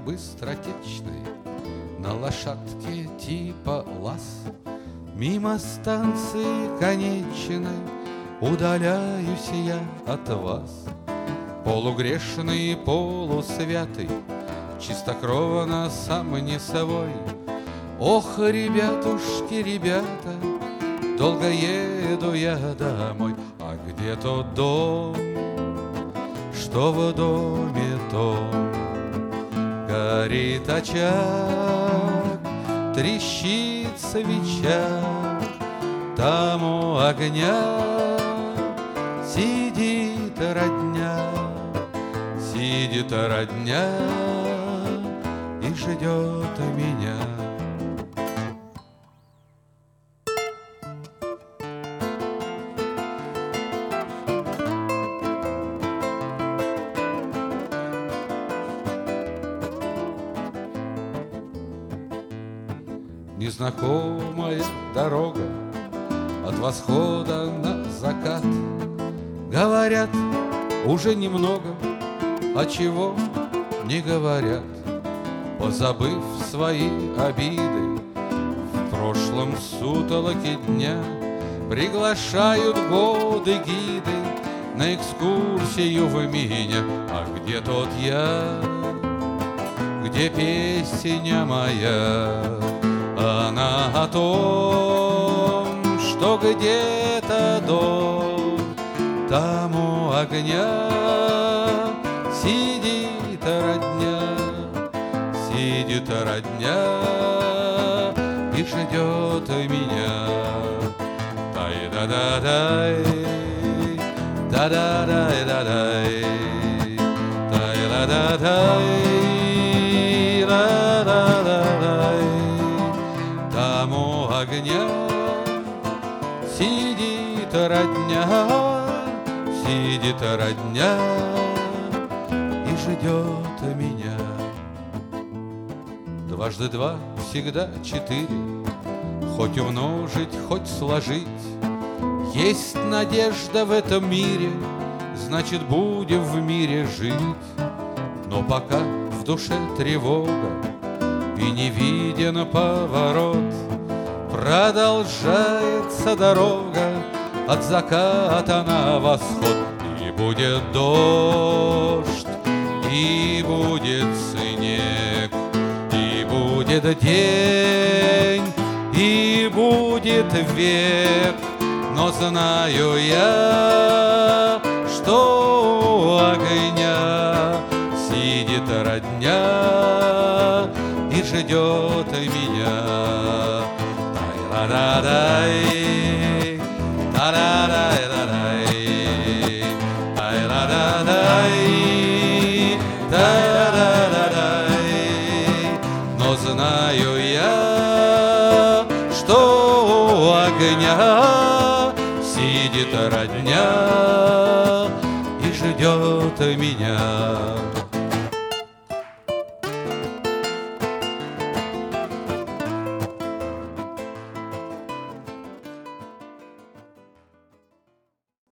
быстротечной, на лошадке типа лас. Мимо станции конечной удаляюсь я от вас. Полугрешный, полусвятый, чистокровно сам не свой. Ох, ребятушки, ребята, долго еду я домой. А где тот дом, что в доме том? Горит очаг, трещит свеча, там у огня сидит родня, сидит родня и ждет меня. Незнакомая дорога от восхода на закат. Говорят уже немного, а чего не говорят, позабыв свои обиды. В прошлом сутолоке дня приглашают годы гиды на экскурсию в меня. А где тот я, где песня моя? Она о том, что где-то дом, там у огня сидит родня, сидит родня и ждет меня. Тай-да-да-дай, да-да-дай-да-дай, тай-да-да-дай, да-да-да-дай. Там у огня сидит родня, сидит родня и ждет меня. Дважды два всегда четыре, хоть умножить, хоть сложить. Есть надежда в этом мире, значит, будем в мире жить. Но пока в душе тревога и не виден поворот, продолжается дорога от заката на восход. И будет дождь, и будет снег, и будет день, и будет век. Но знаю я, что у огня сидит родня и ждет меня. Тай-ла-да-дай, та-да-дай-да-дай, тай-ла-да-дай, та-да-да-дай. Но знаю я, что у огня сидит родня и ждет меня.